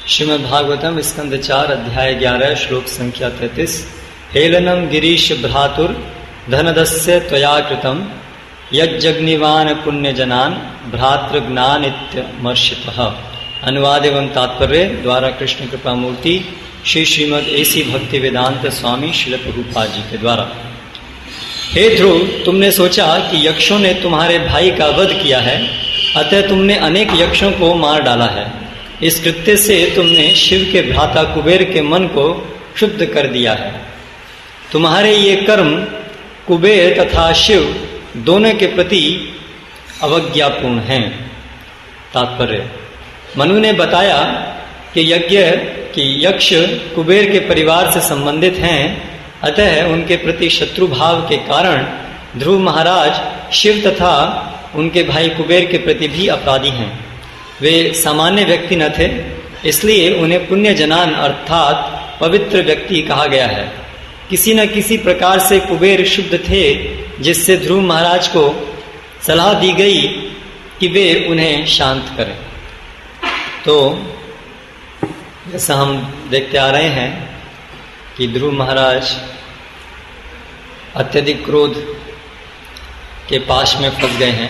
श्रीमद्भागवतम स्कंद 4 अध्याय 11 श्लोक संख्या 33। हेलनम गिरीश भ्रातुर धनदस्य त्वया कृतम यज्जग्निवान पुण्यजनान भ्रातृज्ञानित्यमर्षितः। अनुवाद एवं तात्पर्य द्वारा कृष्ण कृपा मूर्ति श्री श्रीमद एसी भक्ति वेदांत स्वामी श्रील प्रभुपाद जी के द्वारा। हे ध्रुव, तुमने सोचा कि यक्षों ने तुम्हारे भाई का वध किया है, अतः तुमने अनेक यक्षों को मार डाला है। इस कृत्य से तुमने शिव के भ्राता कुबेर के मन को शुद्ध कर दिया है। तुम्हारे ये कर्म कुबेर तथा शिव दोनों के प्रति अवज्ञापूर्ण हैं। तात्पर्य, मनु ने बताया कि यक्ष कुबेर के परिवार से संबंधित हैं, अतः उनके प्रति शत्रु भाव के कारण ध्रुव महाराज शिव तथा उनके भाई कुबेर के प्रति भी अपराधी हैं। वे सामान्य व्यक्ति न थे, इसलिए उन्हें पुण्य जनान अर्थात पवित्र व्यक्ति कहा गया है। किसी न किसी प्रकार से कुबेर शुद्ध थे, जिससे ध्रुव महाराज को सलाह दी गई कि वे उन्हें शांत करें। तो जैसा हम देखते आ रहे हैं कि ध्रुव महाराज अत्यधिक क्रोध के पाश में फंस गए हैं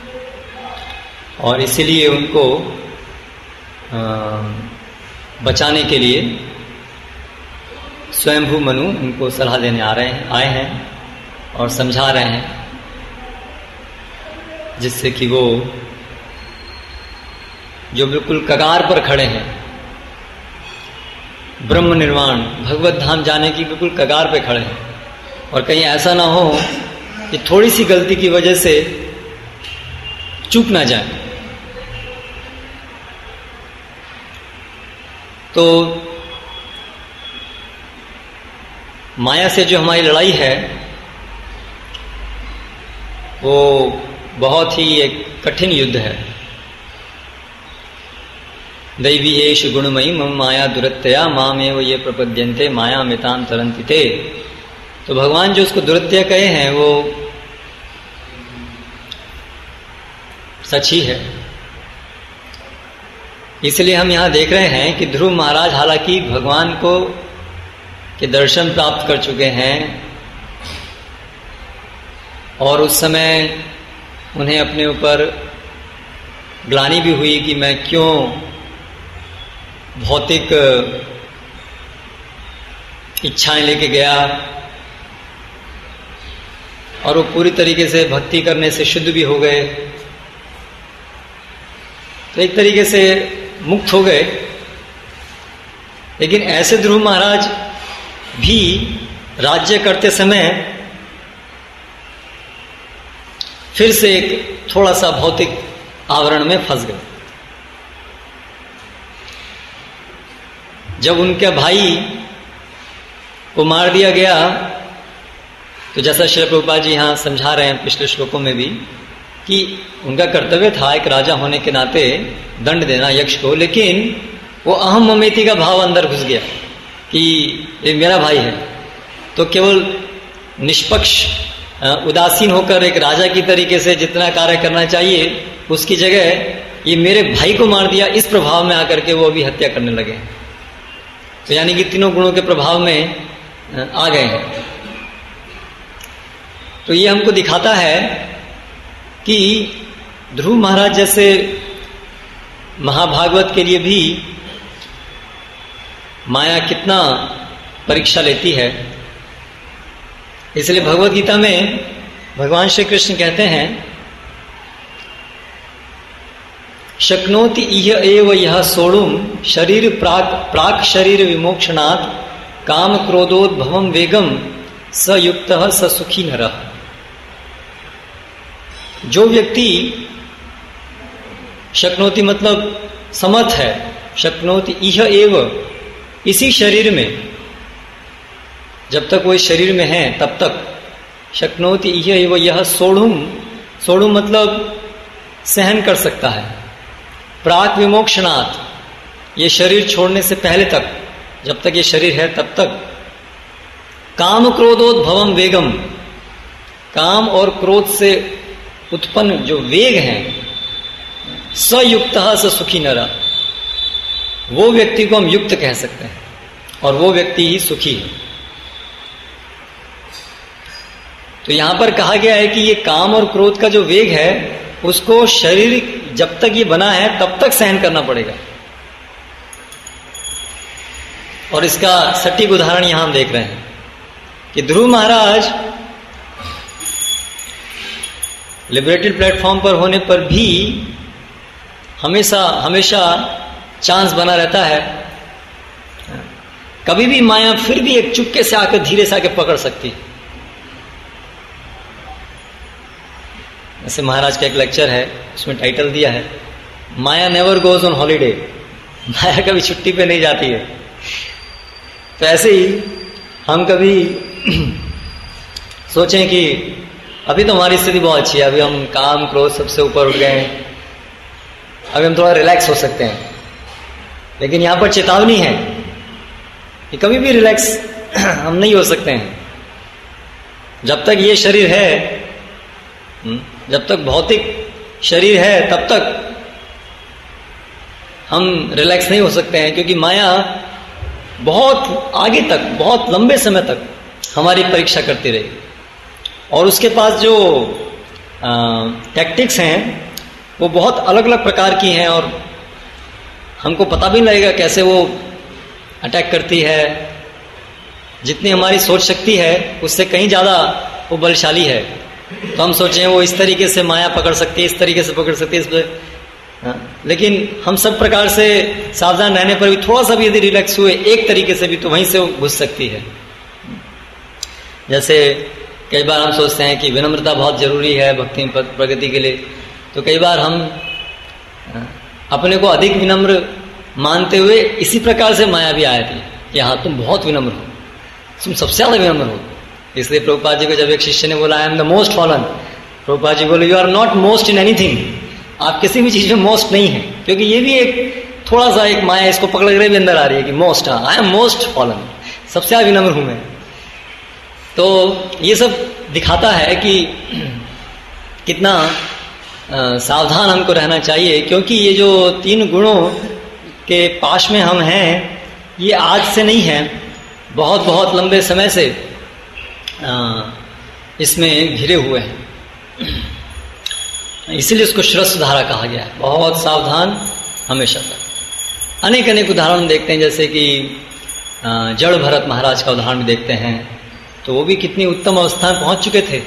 और इसीलिए उनको बचाने के लिए स्वयंभू मनु उनको सलाह देने आए हैं और समझा रहे हैं, जिससे कि वो जो बिल्कुल कगार पर खड़े हैं, ब्रह्म निर्वाण भगवत धाम जाने की बिल्कुल कगार पे खड़े हैं, और कहीं ऐसा ना हो कि थोड़ी सी गलती की वजह से चूक ना जाए। तो माया से जो हमारी लड़ाई है वो बहुत ही एक कठिन युद्ध है। दैवी एष गुणमयी मम माया दुरत्यया मामेव ये प्रपद्यन्ते माया मितां तरन्ति ते। तो भगवान जो उसको दुरत्य कहे हैं वो सच ही है। इसलिए हम यहां देख रहे हैं कि ध्रुव महाराज हालांकि भगवान को के दर्शन प्राप्त कर चुके हैं और उस समय उन्हें अपने ऊपर ग्लानि भी हुई कि मैं क्यों भौतिक इच्छाएं लेके गया, और वो पूरी तरीके से भक्ति करने से शुद्ध भी हो गए, तो एक तरीके से मुक्त हो गए। लेकिन ऐसे ध्रुव महाराज भी राज्य करते समय फिर से एक थोड़ा सा भौतिक आवरण में फंस गए। जब उनके भाई को मार दिया गया, तो जैसा श्री प्रभुपाद जी यहां समझा रहे हैं पिछले श्लोकों में भी कि उनका कर्तव्य था एक राजा होने के नाते दंड देना यक्ष को, लेकिन वो अहम ममेति का भाव अंदर घुस गया कि ये मेरा भाई है। तो केवल निष्पक्ष उदासीन होकर एक राजा की तरीके से जितना कार्य करना चाहिए उसकी जगह ये मेरे भाई को मार दिया, इस प्रभाव में आकर के वो अभी हत्या करने लगे। तो यानी कि तीनों गुणों के प्रभाव में आ गए हैं। तो ये हमको दिखाता है कि ध्रुव महाराज जैसे महाभागवत के लिए भी माया कितना परीक्षा लेती है। इसलिए भगवत गीता में भगवान श्री कृष्ण कहते हैं, शक्नोति इह एव यह सोढ़ुम शरीर प्राक शरीर विमोक्षणात् काम क्रोधोद्भवम वेगम स युक्तः स सुखी नरः। जो व्यक्ति शक्नोति मतलब समर्थ है, शक्नोति इह एव इसी शरीर में, जब तक वो इस शरीर में है तब तक, शक्नोति इह एव यह सोढ़ुम मतलब सहन कर सकता है, प्राक विमोक्षणात् ये शरीर छोड़ने से पहले तक, जब तक ये शरीर है तब तक, काम क्रोधोद्भवम वेगम, काम और क्रोध से उत्पन्न जो वेग हैं, सयुक्त स सुखी नरा, वो व्यक्ति को हम युक्त कह सकते हैं और वो व्यक्ति ही सुखी है। तो यहां पर कहा गया है कि ये काम और क्रोध का जो वेग है उसको शरीर जब तक ये बना है तब तक सहन करना पड़ेगा। और इसका सटीक उदाहरण यहां हम देख रहे हैं कि ध्रुव महाराज लिबरेटेड प्लेटफॉर्म पर होने पर भी हमेशा चांस बना रहता है, कभी भी माया फिर भी एक चुपके से आकर धीरे से आके पकड़ सकती है। जैसे महाराज का एक लेक्चर है, उसमें टाइटल दिया है Maya never goes on holiday, Maya कभी छुट्टी पे नहीं जाती है। तो ऐसे ही हम कभी सोचें कि अभी तो हमारी स्थिति बहुत अच्छी है, अभी हम काम क्रोध सबसे ऊपर उठ गए हैं, अभी हम थोड़ा रिलैक्स हो सकते हैं। लेकिन यहां पर चेतावनी है कि कभी भी रिलैक्स हम नहीं हो सकते हैं। जब तक ये शरीर है, जब तक भौतिक शरीर है, तब तक हम रिलैक्स नहीं हो सकते हैं, क्योंकि माया बहुत आगे तक, बहुत लंबे समय तक हमारी परीक्षा करती रहेगी। और उसके पास जो टैक्टिक्स हैं वो बहुत अलग अलग प्रकार की हैं और हमको पता भी नहीं लगेगा कैसे वो अटैक करती है। जितनी हमारी सोच शक्ति है उससे कहीं ज़्यादा वो बलशाली है। तो हम सोचें वो इस तरीके से माया पकड़ सकती है, इस तरीके से पकड़ सकती है, इस पर लेकिन हम सब प्रकार से सावधान रहने पर भी थोड़ा सा भी यदि रिलैक्स हुए एक तरीके से भी तो वहीं से वो घुस सकती है। जैसे कई बार हम सोचते हैं कि विनम्रता बहुत जरूरी है भक्ति प्रगति के लिए, तो कई बार हम अपने को अधिक विनम्र मानते हुए इसी प्रकार से माया भी आती है कि हाँ तुम बहुत विनम्र हो, तुम सबसे ज्यादा विनम्र हो। इसलिए प्रभुपाद जी को जब एक शिष्य ने बोला I am the most fallen, Prabhupada ji बोले you are not most in anything, आप किसी भी चीज में मोस्ट नहीं है। क्योंकि ये भी एक थोड़ा सा एक माया इसको पकड़ कर भी अंदर आ रही है कि most, I am most fallen, सबसे ज्यादा विनम्र हूं मैं। तो ये सब दिखाता है कि कितना सावधान हमको रहना चाहिए, क्योंकि ये जो 3 गुणों के पाश में हम हैं ये आज से नहीं है, बहुत बहुत लंबे समय से इसमें घिरे हुए हैं। इसीलिए इसको श्रस्धारा कहा गया है, बहुत सावधान हमेशा तक। अनेक अनेक उदाहरण देखते हैं, जैसे कि जड़ भरत महाराज का उदाहरण भी देखते हैं, तो वो भी कितनी उत्तम अवस्था में पहुंच चुके थे।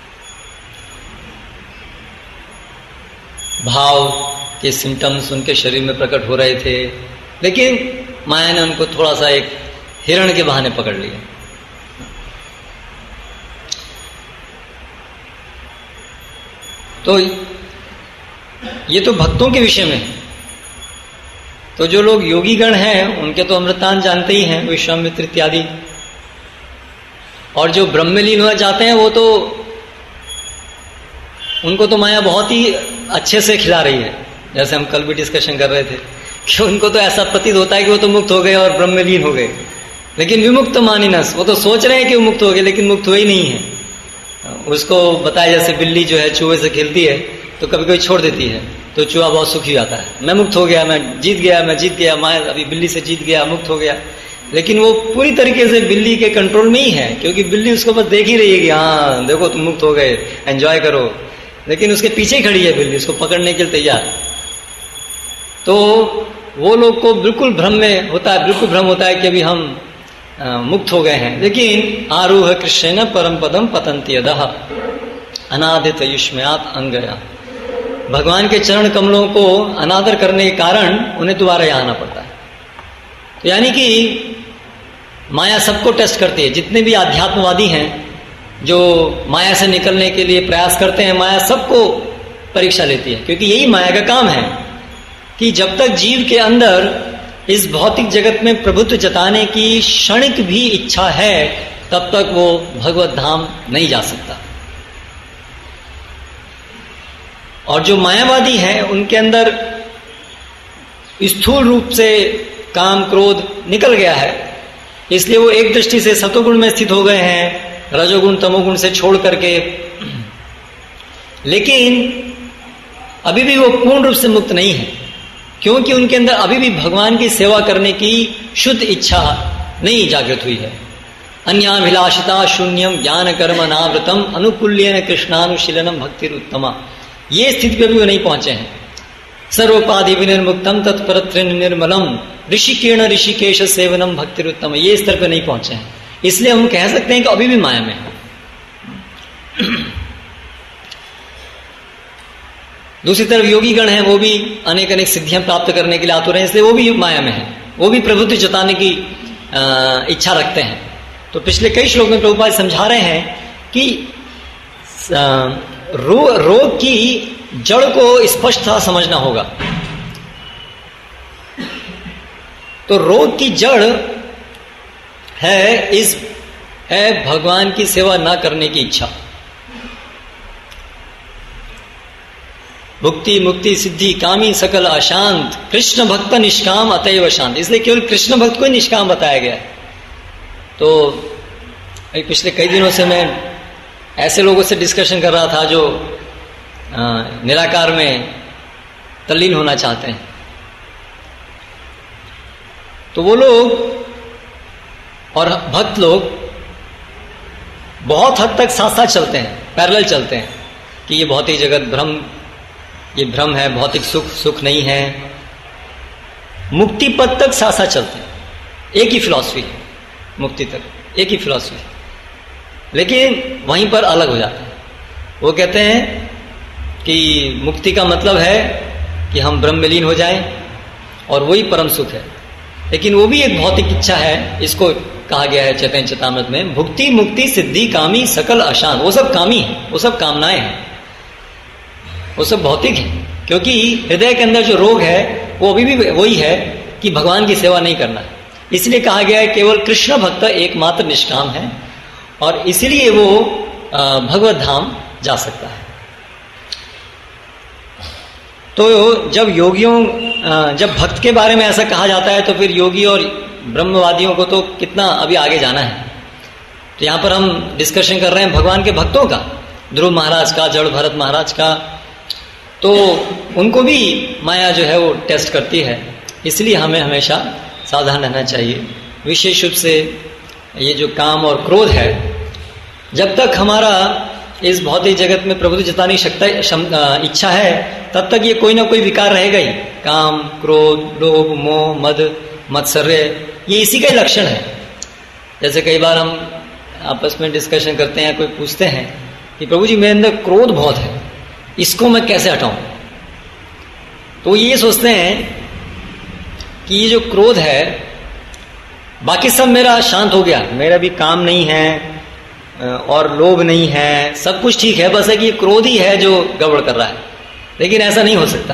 भाव के सिम्टम्स उनके शरीर में प्रकट हो रहे थे, लेकिन माया ने उनको थोड़ा सा एक हिरण के बहाने पकड़ लिया। तो ये तो भक्तों के विषय में। तो जो लोग योगी गण हैं उनके तो अमृतान जानते ही हैं, विश्वामित्र इत्यादि। और जो ब्रह्म में लीन होना चाहते हैं वो तो उनको तो माया बहुत ही अच्छे से खिला रही है। जैसे हम कल भी डिस्कशन कर रहे थे कि उनको तो ऐसा प्रतीत होता है कि वो तो मुक्त हो गए और ब्रह्म में लीन हो गए, लेकिन विमुक्त मानिनस, वो तो सोच रहे हैं कि वो मुक्त हो गए लेकिन मुक्त हुए ही नहीं है। उसको बताया जैसे बिल्ली जो है चूहे से खेलती है तो कभी कभी छोड़ देती है, तो चूहा बहुत सुखी आता है, मैं मुक्त हो गया, मैं जीत गया, मैं अभी बिल्ली से जीत गया, मुक्त हो गया। लेकिन वो पूरी तरीके से बिल्ली के कंट्रोल में ही है, क्योंकि बिल्ली उसको बस देख ही रही है कि हाँ देखो तुम मुक्त हो गए, एंजॉय करो, लेकिन उसके पीछे ही खड़ी है बिल्ली, उसको पकड़ने के लिए तैयार। तो वो लोग को बिल्कुल भ्रम होता है कि अभी हम मुक्त हो गए हैं। लेकिन आरूह कृष्ण परम पदम पतंती अदः अनादित युष्मयात अंगया, भगवान के चरण कमलों को अनादर करने के कारण उन्हें दोबारा यहाँ आना पड़ता है। तो यानी कि माया सबको टेस्ट करती है। जितने भी आध्यात्मवादी हैं जो माया से निकलने के लिए प्रयास करते हैं, माया सबको परीक्षा लेती है, क्योंकि यही माया का काम है कि जब तक जीव के अंदर इस भौतिक जगत में प्रभुत्व जताने की क्षणिक भी इच्छा है, तब तक वो भगवत धाम नहीं जा सकता। और जो मायावादी हैं उनके अंदर स्थूल रूप से काम क्रोध निकल गया है, इसलिए वो एक दृष्टि से सतोगुण में स्थित हो गए हैं, रजोगुण तमोगुण से छोड़ करके। लेकिन अभी भी वो पूर्ण रूप से मुक्त नहीं है, क्योंकि उनके अंदर अभी भी भगवान की सेवा करने की शुद्ध इच्छा नहीं जागृत हुई है। अन्याभिलाषिता शून्यम ज्ञान कर्म अनावृतम अनुकूल्यन कृष्णानुशीलनम भक्तिरुत्तमा, ये स्थिति पे भी वो नहीं पहुंचे हैं। सर्वोपाधि विनिर्मुक्तम तत्परत्र निर्मलम ऋषिकेण ऋषिकेश सेवनम भक्तिरुत्तम, ये स्तर पे नहीं पहुंचे हैं। इसलिए हम कह सकते हैं कि अभी भी माया में है। दूसरी तरफ योगी गण हैं, वो भी अनेक अनेक सिद्धियां प्राप्त करने के लिए आतुर हैं, इसलिए वो भी माया में है, वो भी प्रभुत्व जताने की इच्छा रखते हैं। तो पिछले कई श्लोक में प्रभुपाद समझा रहे हैं कि रोग की जड़ को स्पष्ट समझना होगा। तो रोग की जड़ है भगवान की सेवा ना करने की इच्छा। भुक्ति मुक्ति सिद्धि कामी सकल अशांत कृष्ण भक्त निष्काम अतएव शांत, इसलिए केवल कृष्ण भक्त को ही निष्काम बताया गया है। तो पिछले कई दिनों से मैं ऐसे लोगों से डिस्कशन कर रहा था जो निराकार में तल्लीन होना चाहते हैं। तो वो लोग और भक्त लोग बहुत हद तक साथ साथ चलते हैं, पैरेलल चलते हैं कि ये भौतिक जगत भ्रम, ये भ्रम है, भौतिक सुख नहीं है। मुक्ति पद तक साथ साथ चलते हैं, एक ही फिलॉसफी है, मुक्ति तक एक ही फिलॉसफी है, लेकिन वहीं पर अलग हो जाते हैं। वो कहते हैं कि मुक्ति का मतलब है कि हम ब्रह्म में लीन हो जाएं और वही परम सुख है, लेकिन वो भी एक भौतिक इच्छा है। इसको कहा गया है चैतन्य चेतामृत में, भुक्ति मुक्ति सिद्धि कामी सकल अशांत, वो सब कामी है, वो सब कामनाएं हैं, वो सब भौतिक है। क्योंकि हृदय के अंदर जो रोग है वो अभी भी वही है कि भगवान की सेवा नहीं करना है। इसलिए कहा गया है केवल कृष्ण भक्त एकमात्र निष्काम है और इसलिए वो भगवत धाम जा सकता है। तो जब भक्त के बारे में ऐसा कहा जाता है तो फिर योगी और ब्रह्मवादियों को तो कितना अभी आगे जाना है। तो यहां पर हम डिस्कशन कर रहे हैं भगवान के भक्तों का, ध्रुव महाराज का, जड़ भरत महाराज का। तो उनको भी माया जो है वो टेस्ट करती है, इसलिए हमें हमेशा सावधान रहना चाहिए। विशेष रूप से ये जो काम और क्रोध है, जब तक हमारा इस भौतिक जगत में प्रभुत्व जताने की इच्छा है, तब तक ये कोई ना कोई विकार रहेगा ही। काम, क्रोध, लोभ, मोह, मद, मत्सर्य, ये इसी का ही लक्षण है। जैसे कई बार हम आपस में डिस्कशन करते हैं, कोई पूछते हैं कि प्रभु जी मेरे अंदर क्रोध बहुत है, इसको मैं कैसे हटाऊं? तो ये सोचते हैं कि ये जो क्रोध है, बाकी सब मेरा शांत हो गया, मेरा भी काम नहीं है और लोभ नहीं है, सब कुछ ठीक है, बस है कि ये क्रोध ही है जो गड़बड़ कर रहा है। लेकिन ऐसा नहीं हो सकता।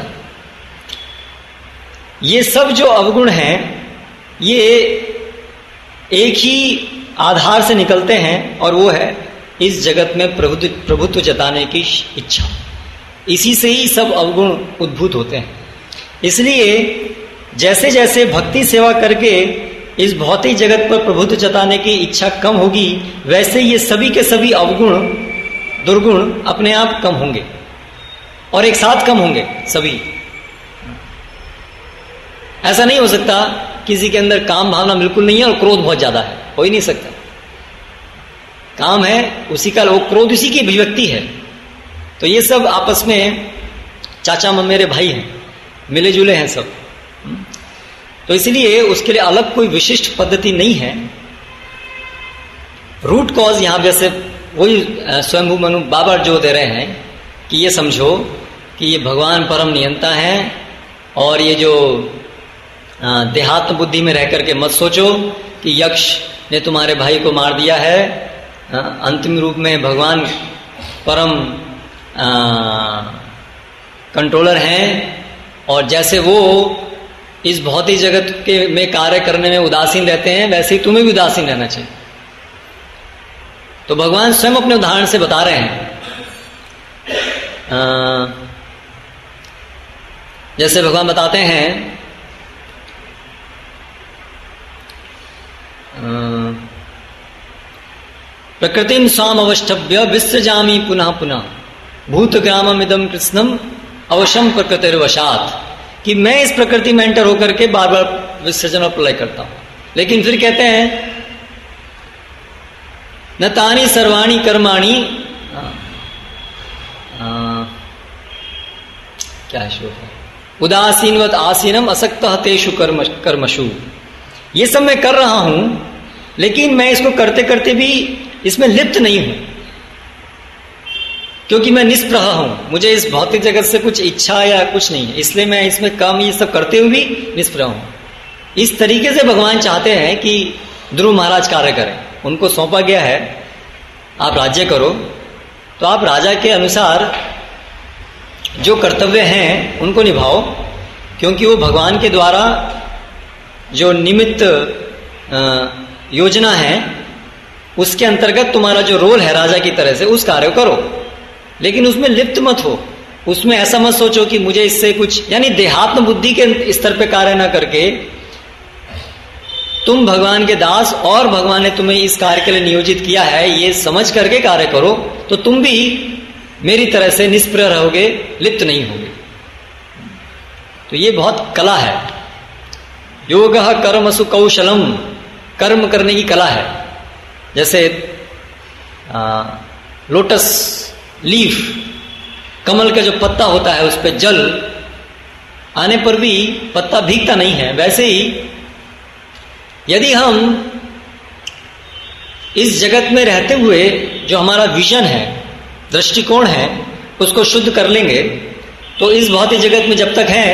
ये सब जो अवगुण हैं ये एक ही आधार से निकलते हैं और वो है इस जगत में प्रभुत्व जताने की इच्छा। इसी से ही सब अवगुण उद्भूत होते हैं। इसलिए जैसे जैसे भक्ति सेवा करके इस भौतिक जगत पर प्रभुत्व जताने की इच्छा कम होगी, वैसे ये सभी के सभी अवगुण दुर्गुण अपने आप कम होंगे और एक साथ कम होंगे सभी। ऐसा नहीं हो सकता किसी के अंदर काम भावना बिल्कुल नहीं है और क्रोध बहुत ज्यादा है, हो ही नहीं सकता। काम है उसी का, वो क्रोध उसी की अभिव्यक्ति है। तो ये सब आपस में चाचा मेरे भाई हैं, मिले जुले हैं सब। तो इसलिए उसके लिए अलग कोई विशिष्ट पद्धति नहीं है। रूट कॉज यहां जैसे वही स्वयंभू मनु बाबा जो दे रहे हैं कि ये समझो कि ये भगवान परम नियंता है और ये जो देहात्म बुद्धि में रह करके मत सोचो कि यक्ष ने तुम्हारे भाई को मार दिया है। अंतिम रूप में भगवान परम कंट्रोलर हैं और जैसे वो इस भौतिक जगत के में कार्य करने में उदासीन रहते हैं, वैसे ही तुम्हें भी उदासीन रहना चाहिए। तो भगवान स्वयं अपने उदाहरण से बता रहे हैं। जैसे भगवान बताते हैं प्रकृतिम स्वाम अवष्टभ्य विसृजामि पुनः पुनः भूतग्रामम इदम कृष्णम अवशम प्रकृतिर्वशात्, कि मैं इस प्रकृति में एंटर होकर के बार बार विसर्जन और प्रलय करता हूं। लेकिन फिर कहते हैं न तानी सर्वाणी कर्माणी, क्या श्लोक है, उदासीनवत आसीनम असक्तः तेषु कर्मशु। ये सब मैं कर रहा हूं, लेकिन मैं इसको करते करते भी इसमें लिप्त नहीं हूं, क्योंकि मैं निष्प्रह हूं, मुझे इस भौतिक जगत से कुछ इच्छा या कुछ नहीं है, इसलिए मैं इसमें काम ये सब करते हुए भी निष्प्रह हूं। इस तरीके से भगवान चाहते हैं कि ध्रुव महाराज कार्य करें। उनको सौंपा गया है आप राज्य करो, तो आप राजा के अनुसार जो कर्तव्य हैं उनको निभाओ, क्योंकि वो भगवान के द्वारा जो निमित्त योजना है उसके अंतर्गत तुम्हारा जो रोल है राजा की तरह से उस कार्य को करो, लेकिन उसमें लिप्त मत हो। उसमें ऐसा मत सोचो कि मुझे इससे कुछ, यानी देहात्म बुद्धि के स्तर पे कार्य ना करके तुम भगवान के दास और भगवान ने तुम्हें इस कार्य के लिए नियोजित किया है ये समझ करके कार्य करो, तो तुम भी मेरी तरह से निष्प्रह रहोगे, लिप्त नहीं होगे। तो ये बहुत कला है। योगः कर्मसु कौशलम, कर्म करने की कला है। जैसे लोटस लीफ, कमल का जो पत्ता होता है उस पर जल आने पर भी पत्ता भीगता नहीं है, वैसे ही यदि हम इस जगत में रहते हुए जो हमारा विजन है, दृष्टिकोण है, उसको शुद्ध कर लेंगे तो इस भौतिक जगत में जब तक है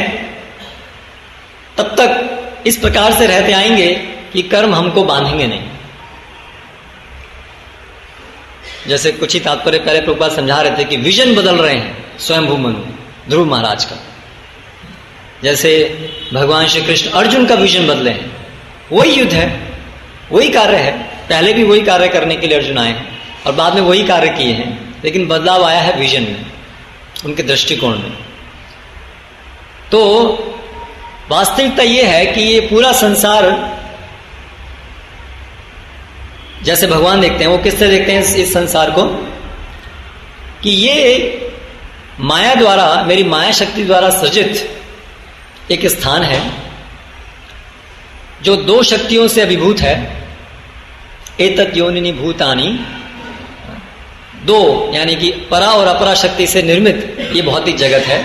तब तक इस प्रकार से रहते आएंगे कि कर्म हमको बांधेंगे नहीं। जैसे कुछ ही तात्पर्य पहले प्रभुपाद समझा रहे थे कि विजन बदल रहे हैं स्वयंभू मनु ध्रुव महाराज का। जैसे भगवान श्री कृष्ण अर्जुन का विजन बदले हैं, वही युद्ध है, वही कार्य है, पहले भी वही कार्य करने के लिए अर्जुन आए हैं और बाद में वही कार्य किए हैं, लेकिन बदलाव आया है विजन में, उनके दृष्टिकोण में। तो वास्तविकता यह है कि ये पूरा संसार जैसे भगवान देखते हैं, वो किससे देखते हैं इस संसार को, कि ये माया द्वारा, मेरी माया शक्ति द्वारा सृजित एक स्थान है जो दो शक्तियों से अभिभूत है। एतत् योनिनि भूतानि, दो यानी कि परा और अपरा शक्ति से निर्मित ये भौतिक जगत है।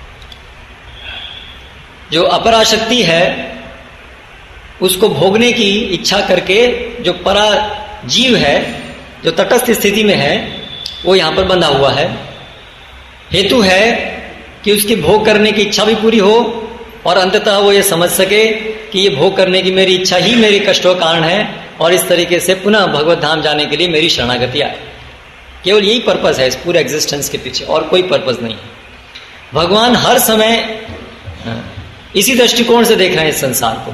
जो अपरा शक्ति है उसको भोगने की इच्छा करके जो परा जीव है जो तटस्थ स्थिति में है वो यहां पर बंधा हुआ है। हेतु है कि उसकी भोग करने की इच्छा भी पूरी हो और अंततः वो ये समझ सके कि ये भोग करने की मेरी इच्छा ही मेरे कष्टों का कारण है और इस तरीके से पुनः भगवत धाम जाने के लिए मेरी शरणागति आए। केवल यही पर्पस है इस पूरे एग्जिस्टेंस के पीछे, और कोई पर्पस नहीं। भगवान हर समय इसी दृष्टिकोण से देख रहे हैं इस संसार को।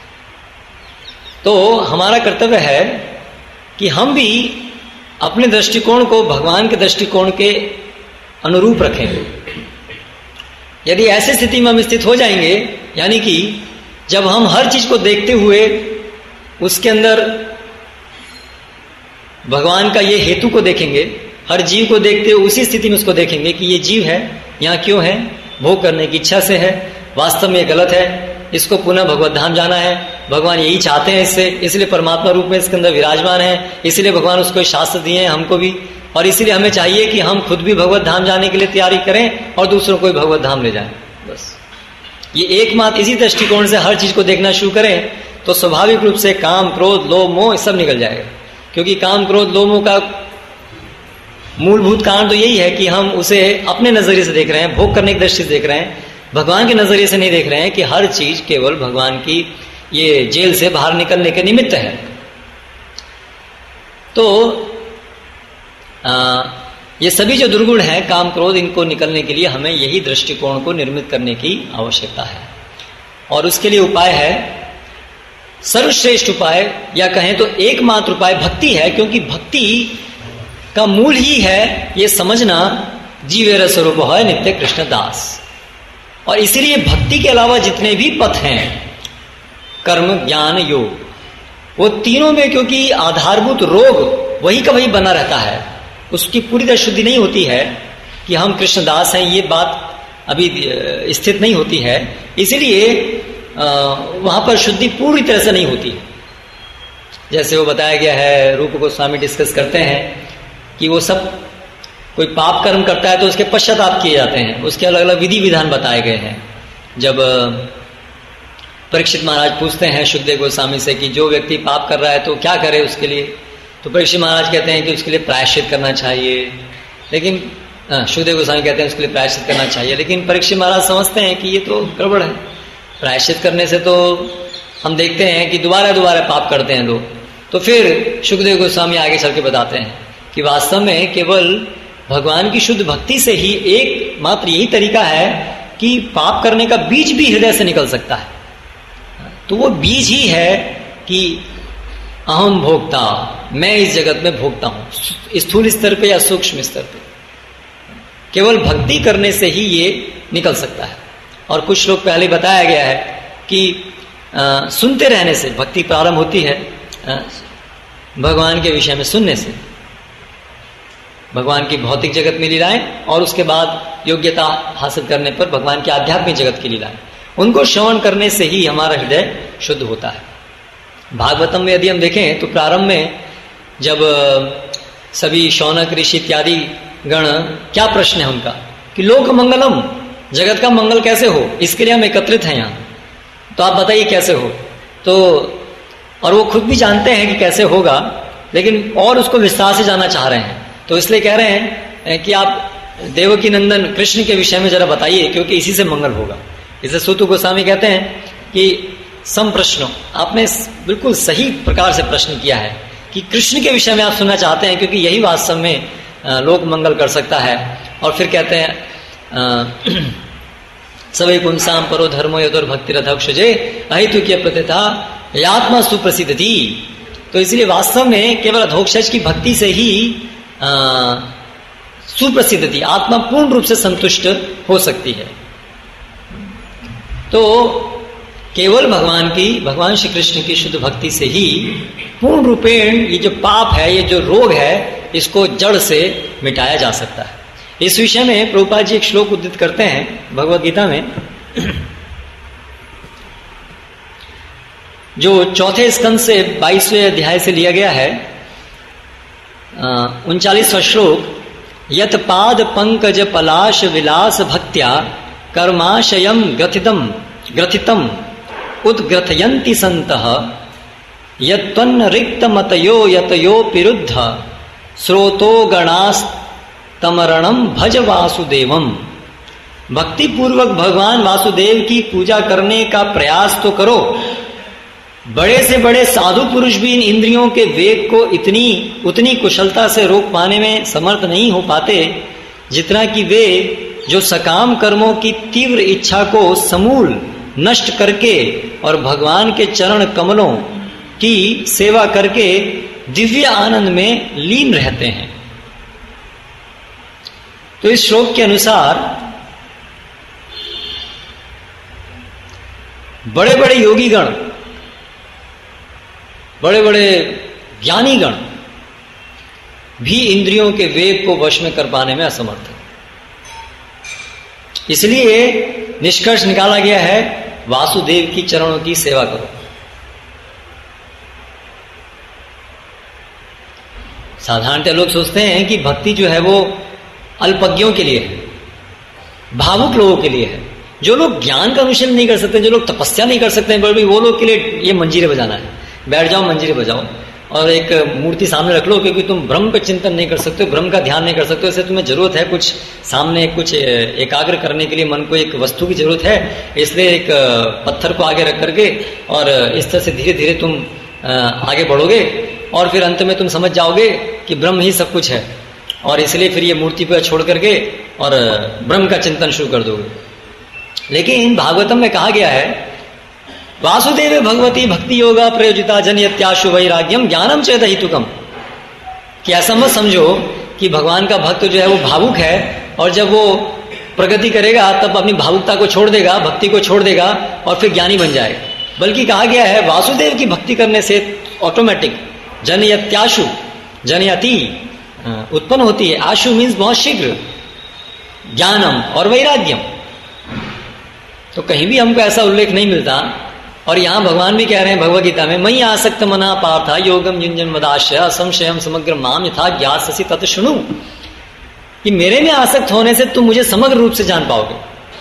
तो हमारा कर्तव्य है कि हम भी अपने दृष्टिकोण को भगवान के दृष्टिकोण के अनुरूप रखें। यदि ऐसी स्थिति में हम स्थित हो जाएंगे, यानी कि जब हम हर चीज को देखते हुए उसके अंदर भगवान का ये हेतु को देखेंगे, हर जीव को देखते हुए उसी स्थिति में उसको देखेंगे कि ये जीव है, यहाँ क्यों है, भोग करने की इच्छा से है, वास्तव में ये गलत है, इसको पुनः भगवत धाम जाना है, भगवान यही चाहते हैं इससे, इसलिए परमात्मा रूप में इसके अंदर विराजमान है, इसलिए भगवान उसको शास्त्र दिए हैं हमको भी, और इसलिए हमें चाहिए कि हम खुद भी भगवत धाम जाने के लिए तैयारी करें और दूसरों को भी भगवत धाम ले जाएं। बस ये एकमात्र इसी दृष्टिकोण से हर चीज को देखना शुरू करें तो स्वाभाविक रूप से काम, क्रोध, लोभ, मोह सब निकल जाएगा। क्योंकि काम, क्रोध, लोभ, मोह का मूलभूत कारण तो यही है कि हम उसे अपने नजरिए से देख रहे हैं, भोग करने की दृष्टि से देख रहे हैं, भगवान के नजरिए से नहीं देख रहे हैं कि हर चीज केवल भगवान की ये जेल से बाहर निकलने के निमित्त है। तो ये सभी जो दुर्गुण है, काम, क्रोध, इनको निकलने के लिए हमें यही दृष्टिकोण को निर्मित करने की आवश्यकता है। और उसके लिए उपाय है, सर्वश्रेष्ठ उपाय या कहें तो एकमात्र उपाय भक्ति है। क्योंकि भक्ति का मूल ही है ये समझना जीवेर स्वरूप है नित्य कृष्ण दास। और इसीलिए भक्ति के अलावा जितने भी पथ हैं, कर्म, ज्ञान, योग, वो तीनों में क्योंकि आधारभूत रोग वही का वही बना रहता है, उसकी पूरी तरह शुद्धि नहीं होती है कि हम कृष्णदास हैं, ये बात अभी स्थित नहीं होती है, इसीलिए वहां पर शुद्धि पूरी तरह से नहीं होती। जैसे वो बताया गया है, रूप गोस्वामी डिस्कस करते हैं कि वो सब कोई पाप कर्म करता है तो उसके पश्चाताप किए जाते हैं, उसके अलग अलग विधि विधान बताए गए हैं। जब परीक्षित महाराज पूछते हैं शुद्धदेव गोस्वामी से कि जो व्यक्ति पाप कर रहा है तो क्या करे उसके लिए, तो परीक्षित महाराज कहते हैं कि उसके लिए प्रायश्चित करना चाहिए। लेकिन शुद्धदेव गोस्वामी कहते हैं उसके लिए प्रायश्चित करना चाहिए, लेकिन परीक्षित महाराज समझते हैं कि ये तो गड़बड़ है, प्रायश्चित करने से तो हम देखते हैं कि दोबारा दोबारा पाप करते हैं लोग। तो फिर शुद्धदेव गोस्वामी आगे चल के बताते हैं कि वास्तव में केवल भगवान की शुद्ध भक्ति से ही एक मात्र यही तरीका है कि पाप करने का बीज भी हृदय से निकल सकता है। तो वो बीज ही है कि अहम भोक्ता, मैं इस जगत में भोगता हूं, स्थूल स्तर पे या सूक्ष्म स्तर पे। केवल भक्ति करने से ही ये निकल सकता है। और कुछ श्लोक पहले बताया गया है कि सुनते रहने से भक्ति प्रारंभ होती है, भगवान के विषय में सुनने से, भगवान की भौतिक जगत में लीलाएं, और उसके बाद योग्यता हासिल करने पर भगवान की आध्यात्मिक जगत की लीलाएं, उनको श्रवण करने से ही हमारा हृदय शुद्ध होता है। भागवतम में यदि हम देखें तो प्रारंभ में जब सभी शौनक ऋषि इत्यादि गण, क्या प्रश्न है उनका कि लोक मंगलम, जगत का मंगल कैसे हो, इसके लिए हम एकत्रित हैं यहाँ, तो आप बताइए कैसे हो। तो और वो खुद भी जानते हैं कि कैसे होगा, लेकिन और उसको विस्तार से जानना चाह रहे हैं, तो इसलिए कह रहे हैं कि आप देवकी नंदन कृष्ण के विषय में जरा बताइए, क्योंकि इसी से मंगल होगा। इसे सूत गोस्वामी कहते हैं कि सम प्रश्नो, आपने बिल्कुल सही प्रकार से प्रश्न किया है कि कृष्ण के विषय में आप सुनना चाहते हैं, क्योंकि यही वास्तव में लोक मंगल कर सकता है। और फिर कहते हैं सवै पुंसाम परो धर्मो यदोर भक्ति रथक्षजे अहितु के प्रतिथा आत्मा सुप्रसिद्ध थी। तो इसलिए वास्तव में केवल अधोक्षज की भक्ति से ही सुप्रसिद्ध थी, आत्मा पूर्ण रूप से संतुष्ट हो सकती है। तो केवल भगवान श्री कृष्ण की शुद्ध भक्ति से ही पूर्ण रूपेण ये जो पाप है, ये जो रोग है, इसको जड़ से मिटाया जा सकता है। इस विषय में प्रभुपाद जी एक श्लोक उद्धृत करते हैं भगवद गीता में, जो 4 स्कंद से 22वें अध्याय से लिया गया है। 39वां श्लोक, यत पाद पंकज पलाश विलास भक्त्या कर्माशयम ग्रथितम उद्ग्रथयन्ति संतः यत्त्वन्न रिक्त मतयो यतयो पिरुद्ध स्रोतो गणास्तमरणम भज वासुदेवम। भक्ति पूर्वक भगवान वासुदेव की पूजा करने का प्रयास तो करो। बड़े से बड़े साधु पुरुष भी इन इंद्रियों के वेग को उतनी कुशलता से रोक पाने में समर्थ नहीं हो पाते जितना कि वे जो सकाम कर्मों की तीव्र इच्छा को समूल नष्ट करके और भगवान के चरण कमलों की सेवा करके दिव्य आनंद में लीन रहते हैं। तो इस श्लोक के अनुसार बड़े बड़े योगी गण, बड़े बड़े ज्ञानी गण भी इंद्रियों के वेग को वश में कर पाने में असमर्थ है। इसलिए निष्कर्ष निकाला गया है, वासुदेव की चरणों की सेवा करो। साधारणतः लोग सोचते हैं कि भक्ति जो है वो अल्पज्ञों के लिए है, भावुक लोगों के लिए है, जो लोग ज्ञान का अनुशीलन नहीं कर सकते, जो लोग तपस्या नहीं कर सकते, वो लोग के लिए ये मंजीरे बजाना है। बैठ जाओ, मंजीरे बजाओ और एक मूर्ति सामने रख लो, क्योंकि तुम ब्रह्म का चिंतन नहीं कर सकते, ब्रह्म का ध्यान नहीं कर सकते, इसलिए तुम्हें जरूरत है कुछ सामने कुछ एकाग्र करने के लिए, मन को एक वस्तु की जरूरत है। इसलिए एक पत्थर को आगे रख करके और इस तरह से धीरे धीरे तुम आगे बढ़ोगे और फिर अंत में तुम समझ जाओगे कि ब्रह्म ही सब कुछ है, और इसलिए फिर ये मूर्ति पर छोड़ करके और ब्रह्म का चिंतन शुरू कर दोगे। लेकिन भागवतम में कहा गया है, वासुदेव भगवती भक्ति योगा प्रयोजिता जनयत्याशु वैराग्यम ज्ञानम चेत हितुकम, कि ऐसा मत समझो कि भगवान का भक्त जो है वो भावुक है और जब वो प्रगति करेगा तब अपनी भावुकता को छोड़ देगा, भक्ति को छोड़ देगा और फिर ज्ञानी बन जाएगा। बल्कि कहा गया है वासुदेव की भक्ति करने से ऑटोमेटिक जनयत्याशु, जनयति उत्पन्न होती है, आशु मीन्स बहुत शीघ्र, ज्ञानम और वैराग्यम, तो कहीं भी हमको ऐसा उल्लेख नहीं मिलता। और यहां भगवान भी कह रहे हैं भगवद गीता में, मयि आसक्त मना पार्था योगम युञ्जन मदाश्रय संशयम समग्र माम यथा ज्ञास्यसि तत् शृणु, कि मेरे में आसक्त होने से तुम मुझे समग्र रूप से जान पाओगे।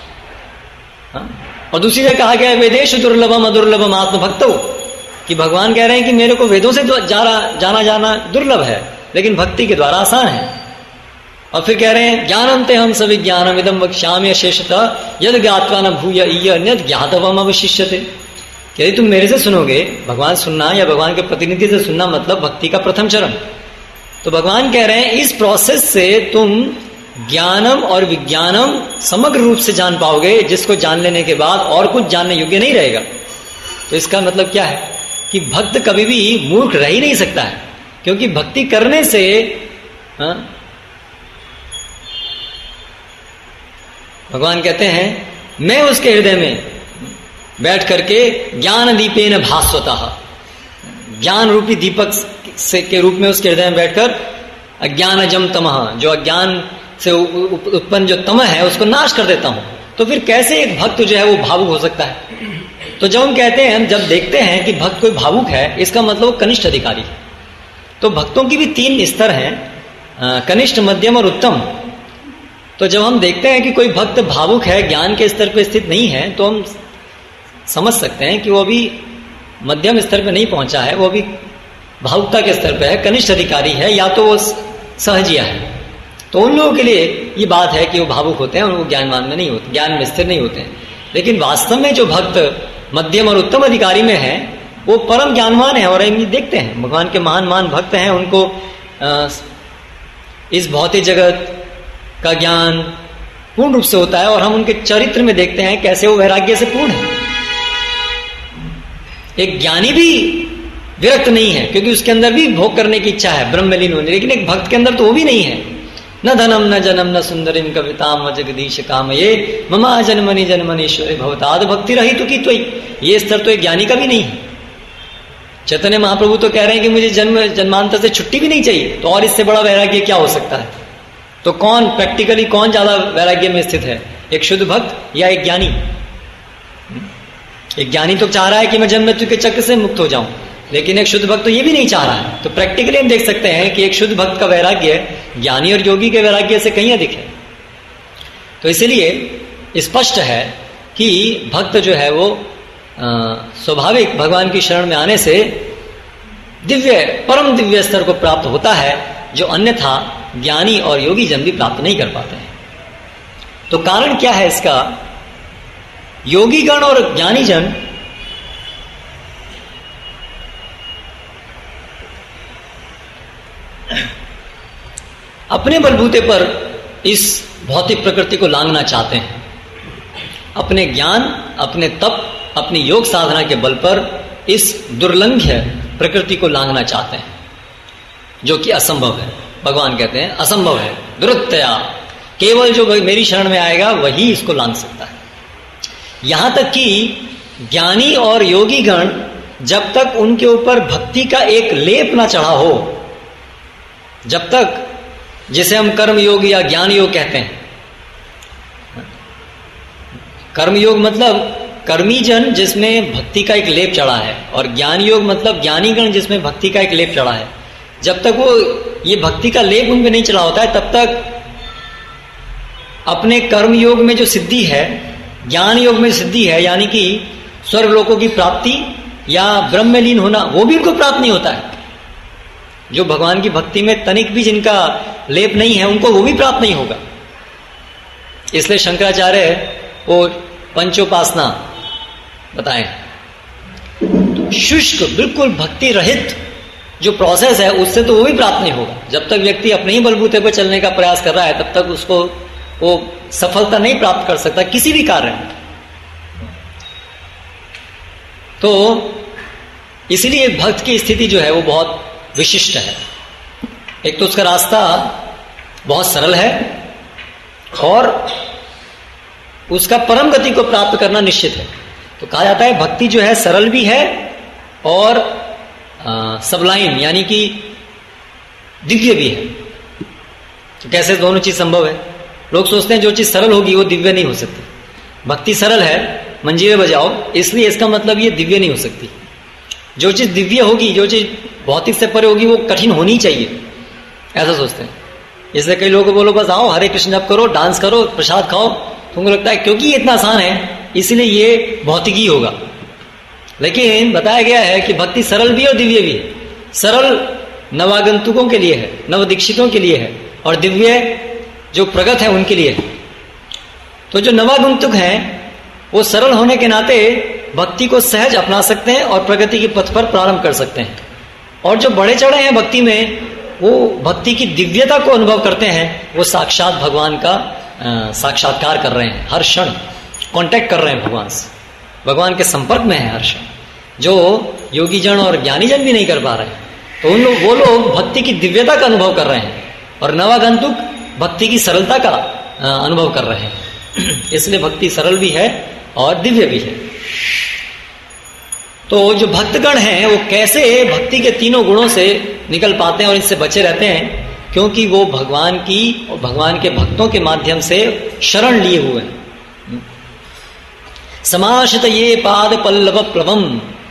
और दूसरी जगह कहा गया है वेदेषु दुर्लभम अदुर्लभम आत्मभक्तो, कि भगवान कह रहे हैं कि मेरे को वेदों से जाना दुर्लभ है, लेकिन भक्ति के द्वारा आसान है। और फिर कह रहे हैं ज्ञानम ते हम सविज्ञानम इदम वक्ष्यामि अशेषतः यद ज्ञात्वा न भूय इय अन्यत् ज्ञातवम अवशिष्यते। यदि तुम मेरे से सुनोगे, भगवान सुनना या भगवान के प्रतिनिधि से सुनना मतलब भक्ति का प्रथम चरण। तो भगवान कह रहे हैं इस प्रोसेस से तुम ज्ञानम और विज्ञानम समग्र रूप से जान पाओगे, जिसको जान लेने के बाद और कुछ जानने योग्य नहीं रहेगा। तो इसका मतलब क्या है कि भक्त कभी भी मूर्ख रह ही नहीं सकता है, क्योंकि भक्ति करने से भगवान कहते हैं मैं उसके हृदय में बैठ करके ज्ञान दीपेन भास्वतः, ज्ञान रूपी दीपक से के रूप में उसके हृदय में बैठकर अज्ञानजम तमः, जो अज्ञान से उत्पन्न जो तमः है उसको नाश कर देता हूं। तो फिर कैसे एक भक्त जो है वो भावुक हो सकता है? तो जब हम कहते हैं, जब देखते हैं कि भक्त कोई भावुक है, इसका मतलब वो कनिष्ठ अधिकारी है। तो भक्तों की भी 3 स्तर हैं, कनिष्ठ, मध्यम और उत्तम। तो जब हम देखते हैं कि कोई भक्त भावुक है, ज्ञान के स्तर पर स्थित नहीं है, तो हम समझ सकते हैं कि वो अभी मध्यम स्तर पे नहीं पहुंचा है, वो अभी भावुकता के स्तर पे है, कनिष्ठ अधिकारी है, या तो वो सहजिया है। तो उन लोगों के लिए ये बात है कि वो भावुक होते हैं और वो ज्ञानवान में नहीं होते, ज्ञान में स्थिर नहीं होते हैं। लेकिन वास्तव में जो भक्त मध्यम और उत्तम अधिकारी में है वो परम ज्ञानवान है। और हम देखते हैं भगवान के महान महान भक्त हैं, उनको इस भौतिक जगत का ज्ञान पूर्ण रूप से होता है, और हम उनके चरित्र में देखते हैं कैसे वो वैराग्य से पूर्ण है। एक ज्ञानी भी विरक्त नहीं है, क्योंकि उसके अंदर भी भोग करने की इच्छा है, ब्रह्म में लीन होने, लेकिन एक भक्त के अंदर तो वो भी नहीं है। न धनम न जनम न सुंदरिम कविताम जगदीश काम ये ममा जन्मनि जन्मनीश्वरी भवताद भक्ति रही तो की त्वयि, ये स्तर तो एक ज्ञानी का भी नहीं है। चैतन्य महाप्रभु तो कह रहे हैं कि मुझे जन्मांतर से छुट्टी भी नहीं चाहिए, तो और इससे बड़ा वैराग्य क्या हो सकता है? तो कौन प्रैक्टिकली कौन ज्यादा वैराग्य में स्थित है, एक शुद्ध भक्त या एक ज्ञानी? एक ज्ञानी तो चाह रहा है कि मैं जन्म मृत्यु के चक्र से मुक्त हो जाऊं, लेकिन एक शुद्ध भक्त तो ये भी नहीं चाह रहा है। तो प्रैक्टिकली हम देख सकते हैं कि एक शुद्ध भक्त का वैराग्य ज्ञानी और योगी के वैराग्य से कहीं अधिक है। तो इसलिए स्पष्ट है कि भक्त जो है वो स्वाभाविक भगवान की शरण में आने से दिव्य परम दिव्य स्तर को प्राप्त होता है, जो अन्यथा ज्ञानी और योगी जन भी प्राप्त नहीं कर पाते हैं। तो कारण क्या है इसका? योगी गण और ज्ञानी जन अपने बलबूते पर इस भौतिक प्रकृति को लांघना चाहते हैं। अपने ज्ञान, अपने तप, अपनी योग साधना के बल पर इस दुर्लंघ्य प्रकृति को लांघना चाहते हैं, जो कि असंभव है। भगवान कहते हैं असंभव है, दुरुत्तया, केवल जो मेरी शरण में आएगा वही इसको लांघ सकता है। यहां तक कि ज्ञानी और योगी गण जब तक उनके ऊपर भक्ति का एक लेप ना चढ़ा हो, जब तक, जिसे हम कर्म योग या ज्ञान योग कहते हैं, कर्म योग मतलब कर्मी जन जिसमें भक्ति का एक लेप चढ़ा है, और ज्ञान योग मतलब ज्ञानी गण जिसमें भक्ति का एक लेप चढ़ा है। जब तक वो ये भक्ति का लेप उनमें नहीं चढ़ा होता है, तब तक अपने कर्म योग में जो सिद्धि है, ज्ञान योग में सिद्धि है, यानी कि स्वर्ग लोकों की प्राप्ति या ब्रह्म में लीन होना, वो भी उनको प्राप्त नहीं होता है। जो भगवान की भक्ति में तनिक भी जिनका लेप नहीं है, उनको वो भी प्राप्त नहीं होगा। इसलिए शंकराचार्य वो पंचोपासना बताएं, तो शुष्क बिल्कुल भक्ति रहित जो प्रोसेस है, उससे तो वो भी प्राप्त नहीं होगा। जब तक व्यक्ति अपने ही बलबूते पर चलने का प्रयास कर रहा है, तब तक उसको वो सफलता नहीं प्राप्त कर सकता किसी भी कार्य में। तो इसीलिए भक्त की स्थिति जो है वो बहुत विशिष्ट है। एक तो उसका रास्ता बहुत सरल है, और उसका परम गति को प्राप्त करना निश्चित है। तो कहा जाता है भक्ति जो है सरल भी है और सबलाइन यानी कि दिव्य भी है। तो कैसे दोनों चीज संभव है? लोग सोचते हैं जो चीज सरल होगी वो दिव्य नहीं हो सकती, भक्ति सरल है, मंजीरे बजाओ, इसलिए इसका मतलब ये दिव्य नहीं हो सकती। जो चीज दिव्य होगी, जो चीज भौतिक से परे होगी, वो कठिन होनी चाहिए, ऐसा सोचते हैं। इसलिए कई लोगों को बोलो बस आओ हरे कृष्ण जप करो, डांस करो, प्रसाद खाओ, तुमको लगता है क्योंकि ये इतना आसान है इसलिए ये भौतिक ही होगा। लेकिन बताया गया है कि भक्ति सरल भी और दिव्य भी है। सरल नवागंतुकों के लिए है, नवदीक्षितों के लिए है, और दिव्य जो प्रगत है उनके लिए है। तो जो नवागंतुक हैं वो सरल होने के नाते भक्ति को सहज अपना सकते हैं और प्रगति के पथ पर प्रारंभ कर सकते हैं। और जो बड़े चढ़े हैं भक्ति में, वो भक्ति की दिव्यता को अनुभव करते हैं, वो साक्षात भगवान का साक्षात्कार कर रहे हैं, हर क्षण कांटेक्ट कर रहे हैं भगवान से, भगवान के संपर्क में है हर क्षण, जो योगी जन और ज्ञानी जन भी नहीं कर पा रहे हैं। तो वो लोग भक्ति की दिव्यता का अनुभव कर रहे हैं, और नवागंतुक भक्ति की सरलता का अनुभव कर रहे हैं। इसलिए भक्ति सरल भी है और दिव्य भी है। तो जो भक्तगण हैं वो कैसे भक्ति के तीनों गुणों से निकल पाते हैं और इनसे बचे रहते हैं, क्योंकि वो भगवान की और भगवान के भक्तों के माध्यम से शरण लिए हुए हैं। समाश्रित ये पाद पल्लव प्लवम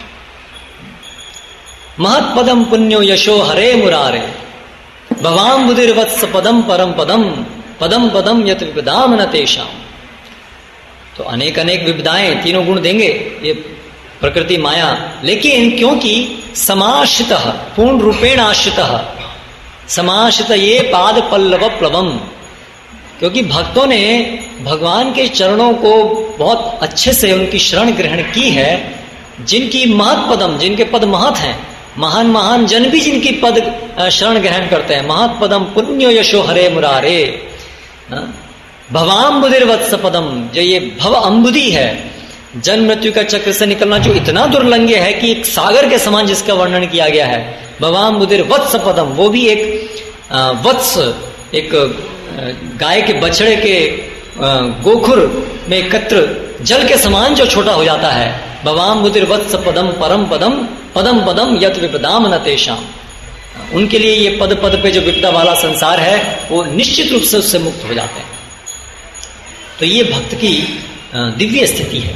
महत्पदम पुण्यो यशो हरे मुरारे भवाम बुधिर्वत्स पदम परम पदम पदम पदम यत विपदाम न तेषाम। तो अनेक अनेक विपदाएं, तीनों गुण देंगे ये प्रकृति माया, लेकिन क्योंकि समाश्रित, पूर्ण रूपेण आश्रित, समाश्रित ये पाद पल्लव प्लवम, क्योंकि भक्तों ने भगवान के चरणों को बहुत अच्छे से उनकी शरण ग्रहण की है, जिनकी महत पदम, जिनके पद महत हैं, महान महान जन भी जिनकी पद शरण ग्रहण करते हैं, महत पदम पुण्यो यशो हरे मुरारे भवाम्बुधिर्वत्स पदम, जो ये भव अम्बुधि है, जन्म मृत्यु का चक्र से निकलना जो इतना दुर्लंघ्य है कि एक सागर के समान जिसका वर्णन किया गया है, भवाम्बुधिर्वत्स पदम, वो भी एक वत्स, एक गाय के बछड़े के गोखुर में एकत्र जल के समान जो छोटा हो जाता है, भवाम्बुधिर्वत्स पदम परम पदम पदम पदम यत विपदाम न तेषाम। उनके लिए ये पद पद पे जो विपदा वाला संसार है वो निश्चित रूप से उससे मुक्त हो जाते हैं। तो ये भक्त की दिव्य स्थिति है।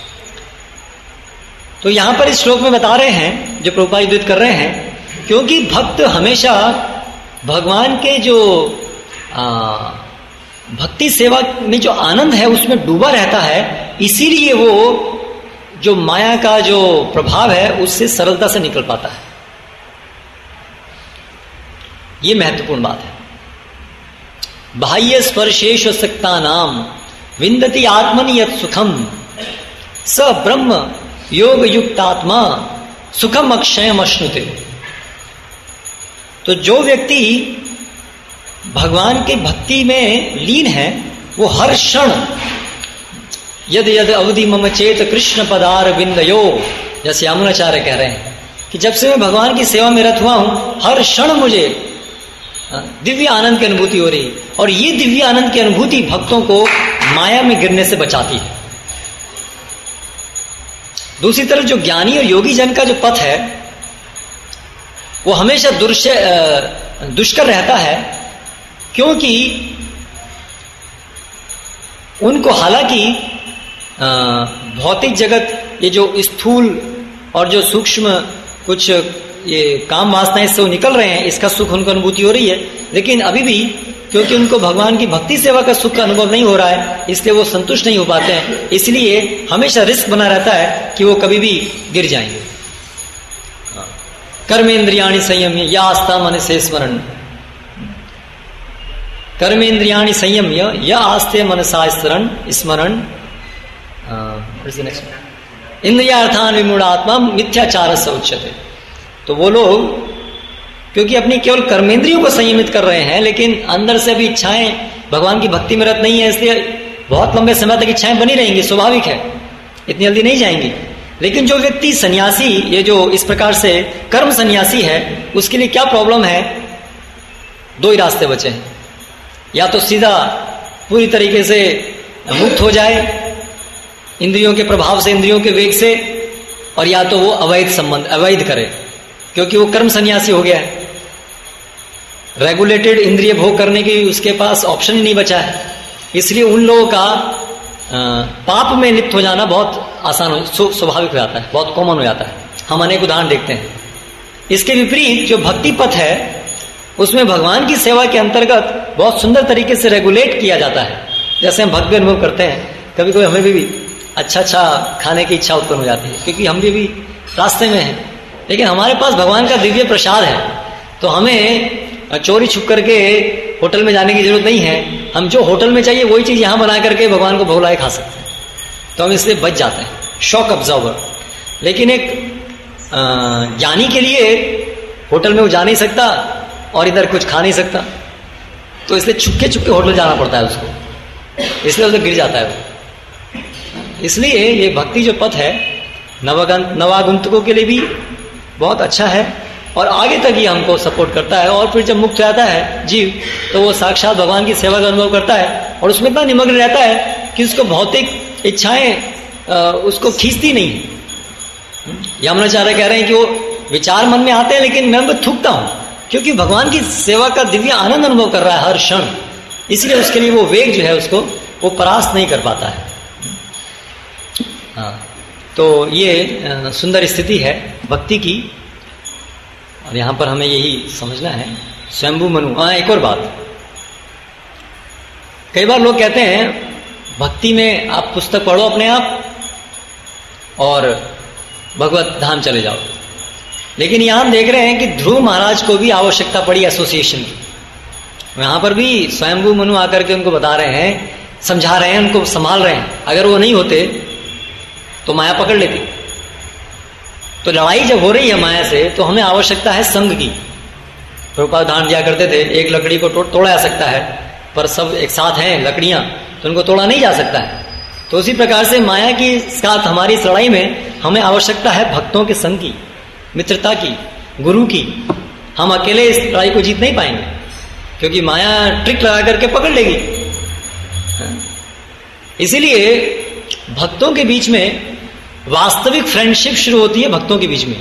तो यहां पर इस श्लोक में बता रहे हैं, जो प्रभुपाद उद्धृत कर रहे हैं, क्योंकि भक्त हमेशा भगवान के जो भक्ति सेवा में जो आनंद है उसमें डूबा रहता है, इसीलिए वो जो माया का जो प्रभाव है उससे सरलता से निकल पाता है। ये महत्वपूर्ण बात है। बाह्य स्पर्शेषु सक्ता नाम विन्दति आत्मनि यत् सुखम स ब्रह्म योग युक्तात्मा सुखम अक्षयम अश्नुते। तो जो व्यक्ति भगवान के भक्ति में लीन है वो हर क्षण यद यद अवधि मम चेत कृष्ण पदार विंदयो, जैसे यमुनाचार्य कह रहे हैं कि जब से मैं भगवान की सेवा में रत हुआ हूं, हर क्षण मुझे दिव्य आनंद की अनुभूति हो रही, और ये दिव्य आनंद की अनुभूति भक्तों को माया में गिरने से बचाती है। दूसरी तरफ जो ज्ञानी और योगी जन का जो पथ है वो हमेशा दुष्कर रहता है, क्योंकि उनको हालांकि भौतिक जगत, ये जो स्थूल और जो सूक्ष्म कुछ ये काम वासनाएं से वो निकल रहे हैं, इसका सुख उनको अनुभूति हो रही है, लेकिन अभी भी क्योंकि उनको भगवान की भक्ति सेवा का सुख का अनुभव नहीं हो रहा है, इसलिए वो संतुष्ट नहीं हो पाते हैं। इसलिए हमेशा रिस्क बना रहता है कि वो कभी भी गिर जाएंगे। कर्मेंद्रियाणि संयम्य या आस्था मन से स्मरण, कर्मेंद्रियाणि संयम्य या आस्ते मनसा स्मरण इंद्रियार्थान विमूढ़ात्मा मिथ्याचार से उच्यते। तो वो लोग क्योंकि अपनी केवल कर्मेंद्रियों को संयमित कर रहे हैं, लेकिन अंदर से भी इच्छाएं भगवान की भक्ति में रत नहीं है, इसलिए बहुत लंबे समय तक इच्छाएं बनी रहेंगी, स्वाभाविक है, इतनी जल्दी नहीं जाएंगी। लेकिन जो व्यक्ति सन्यासी, ये जो इस प्रकार से कर्म सन्यासी है, उसके लिए क्या प्रॉब्लम है? दो ही रास्ते बचे हैं, या तो सीधा पूरी तरीके से मुक्त हो जाए इंद्रियों के प्रभाव से, इंद्रियों के वेग से, और या तो वो अवैध संबंध अवैध करे, क्योंकि वो कर्म सन्यासी हो गया है। रेगुलेटेड इंद्रिय भोग करने की उसके पास ऑप्शन ही नहीं बचा है। इसलिए उन लोगों का पाप में लिप्त हो जाना बहुत आसान स्वाभाविक हो जाता है, बहुत कॉमन हो जाता है। हम अनेक उदाहरण देखते हैं। इसके विपरीत जो भक्ति पथ है उसमें भगवान की सेवा के अंतर्गत बहुत सुंदर तरीके से रेगुलेट किया जाता है। जैसे हम भक्ति अनुभव करते हैं, कभी कभी हमें भी अच्छा खाने की इच्छा उत्पन्न हो जाती है, क्योंकि हम भी रास्ते में हैं, लेकिन हमारे पास भगवान का दिव्य प्रसाद है, तो हमें चोरी छुप करके होटल में जाने की जरूरत नहीं है। हम जो होटल में चाहिए वही चीज यहां बना करके भगवान को भोलाए खा सकते हैं, तो हम इसलिए बच जाते हैं, शॉक ऑब्जर्वर। लेकिन एक ज्ञानी के लिए होटल में वो जा नहीं सकता और इधर कुछ खा नहीं सकता, तो इसलिए छुपके छुपके होटल जाना पड़ता है उसको, इसलिए उधर गिर जाता है वो। इसलिए ये भक्ति जो पथ है नवागंतुकों के लिए भी बहुत अच्छा है और आगे तक ये हमको सपोर्ट करता है। और फिर जब मुक्त रहता है जीव, तो वो साक्षात भगवान की सेवा का अनुभव करता है और उसमें इतना निमग्न रहता है कि उसको भौतिक इच्छाएं उसको खींचती नहीं। यमुनाचार्य कह रहे हैं कि वो विचार मन में आते हैं, लेकिन मैं उनको थूकता हूं, क्योंकि भगवान की सेवा का दिव्य आनंद अनुभव कर रहा है हर क्षण, इसलिए उसके लिए वो वेग जो है उसको वो परास्त नहीं कर पाता है। हाँ, तो ये सुंदर स्थिति है भक्ति की, और यहां पर हमें यही समझना है। स्वयंभू मनु। हाँ, एक और बात, कई बार लोग कहते हैं भक्ति में आप पुस्तक पढ़ो अपने आप और भगवत धाम चले जाओ, लेकिन यहां हम देख रहे हैं कि ध्रुव महाराज को भी आवश्यकता पड़ी एसोसिएशन की। यहां पर भी स्वयंभू मनु आकर के उनको बता रहे हैं, समझा रहे हैं, उनको संभाल रहे हैं। अगर वो नहीं होते तो माया पकड़ लेती। तो लड़ाई जब हो रही है माया से, तो हमें आवश्यकता है संग की। प्रभुपाद उदाहरण दिया करते थे, एक लकड़ी को तोड़ा जा सकता है, पर सब एक साथ हैं लकड़ियां, तो उनको तोड़ा नहीं जा सकता है। तो उसी प्रकार से माया की साथ हमारी इस लड़ाई में हमें आवश्यकता है भक्तों के संग की, मित्रता की, गुरु की। हम अकेले इस लड़ाई को जीत नहीं पाएंगे, क्योंकि माया ट्रिक लगा करके पकड़ लेगी। इसीलिए भक्तों के बीच में वास्तविक फ्रेंडशिप शुरू होती है भक्तों के बीच में।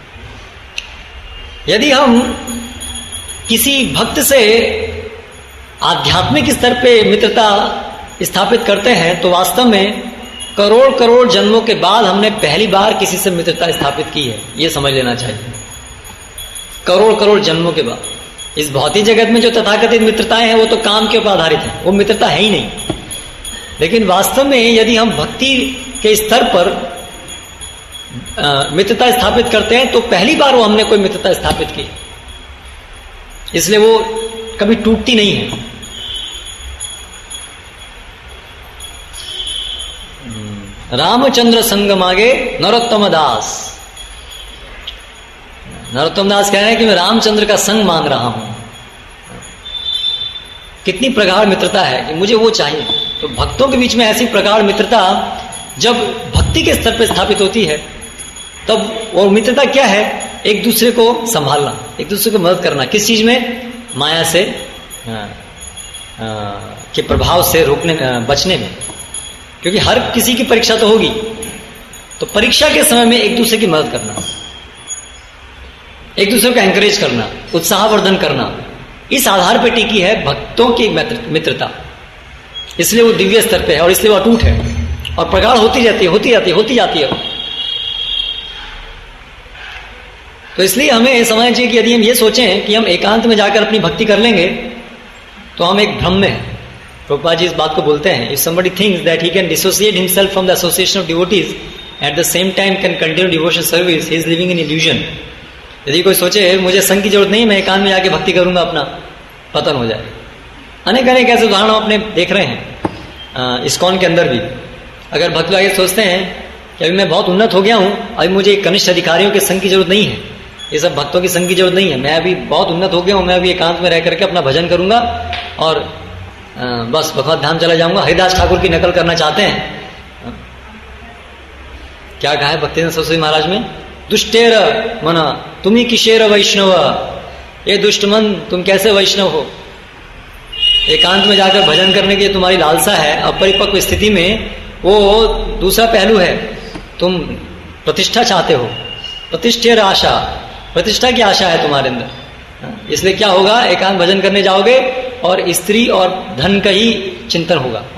यदि हम किसी भक्त से आध्यात्मिक स्तर पे मित्रता स्थापित करते हैं, तो वास्तव में करोड़ करोड़ जन्मों के बाद हमने पहली बार किसी से मित्रता स्थापित की है, यह समझ लेना चाहिए। करोड़ करोड़ जन्मों के बाद। इस भौतिक जगत में जो तथाकथित मित्रताएं हैं वो तो काम के ऊपर आधारित है, वो मित्रता है ही नहीं। लेकिन वास्तव में यदि हम भक्ति के स्तर पर मित्रता स्थापित करते हैं, तो पहली बार वो हमने कोई मित्रता स्थापित की, इसलिए वो कभी टूटती नहीं है। रामचंद्र संग मांगे नरोत्तम दास। नरोत्तम दास कह रहे हैं कि मैं रामचंद्र का संग मांग रहा हूं। कितनी प्रगाढ़ मित्रता है कि मुझे वो चाहिए। तो भक्तों के बीच में ऐसी प्रगाढ़ मित्रता जब भक्ति के स्तर पर स्थापित होती है, तब वो मित्रता क्या है? एक दूसरे को संभालना, एक दूसरे को मदद करना। किस चीज में? माया से के प्रभाव से रोकने बचने में। क्योंकि हर किसी की परीक्षा तो होगी, तो परीक्षा के समय में एक दूसरे की मदद करना, एक दूसरे को एंकरेज करना, उत्साहवर्धन करना, इस आधार पर टिकी है भक्तों की मित्रता। इसलिए वो दिव्य स्तर पे है और इसलिए वो अटूट है और प्रगाढ़ होती जाती है, होती जाती है। तो इसलिए हमें समझना चाहिए कि यदि हम ये सोचें कि हम एकांत में जाकर अपनी भक्ति कर लेंगे, तो हम एक भ्रम में हैं। प्रभुपाद जी इस बात को बोलते हैं, if somebody thinks that he can dissociate himself from the association of devotees at the same time can continue devotion service, he is living in illusion। यदि कोई सोचे मुझे संग की जरूरत नहीं, मैं एकांत में जाके भक्ति करूंगा, अपना पतन हो जाए। अनेक अनेक ऐसे उदाहरण हम अपने देख रहे हैं इस्कॉन के अंदर भी। अगर भक्त लोग सोचते हैं कि अभी मैं बहुत उन्नत हो गया हूं, अभी मुझे कनिष्ठ अधिकारियों के संग की जरूरत नहीं है, ये सब भक्तों की संग की जरूरत नहीं है, मैं अभी बहुत उन्नत हो गया हूं, मैं अभी एकांत में रह करके अपना भजन करूंगा और बस भगवत धाम चला जाऊंगा। हरिदास ठाकुर की नकल करना चाहते हैं। क्या कहा है भक्तिवेदांत सरस्वती महाराज में? दुष्टेर मना तुम्ही किशेर वैष्णव, ये दुष्ट मन तुम कैसे वैष्णव हो? एकांत में जाकर भजन करने की तुम्हारी लालसा है, अपरिपक्व स्थिति में वो दूसरा पहलू है। तुम प्रतिष्ठा चाहते हो, प्रतिष्ठेर आशा, प्रतिष्ठा की आशा है तुम्हारे अंदर। इसलिए क्या होगा? एकांत भजन करने जाओगे और स्त्री और धन का ही चिंतन होगा और